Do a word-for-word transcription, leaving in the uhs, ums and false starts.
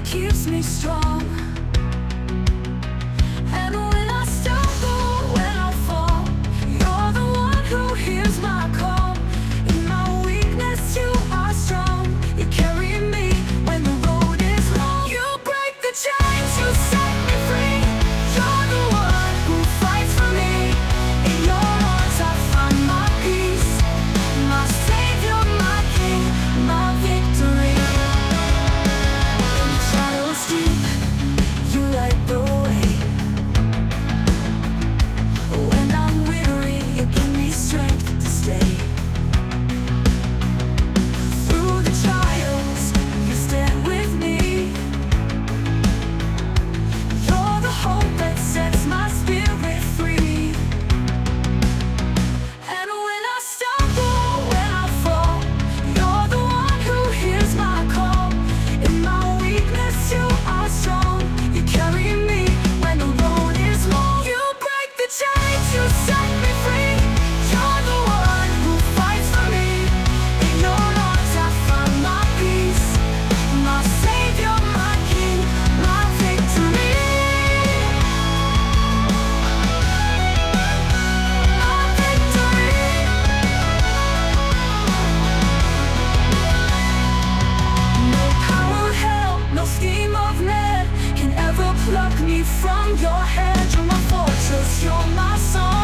keeps me strong. And when I stumble, when I fall, you're the one who hears my call. In my weakness, you are strong. You carry me when the road is long. You break the chains, you set me free. You're the one who fights for me. In your arms I find my peace, my Savior, my King, my victory. In the shadows deep, you light the way. When I'm weary, you give me strength to stay. Through the trials, you stand with me. You're the hope that sets my spirit free. And when I stumble, when I fall, you're the one who hears my call. In my weakness, you are strong. You carry me when the road is long. You break the chains, you set me free. You're the one who fights for me. In your arms I find my peace, my Savior, my King, my victory. My victory. No power of hell, no scheme of man can ever pluck me from your hand. You're my fortress, you're my song.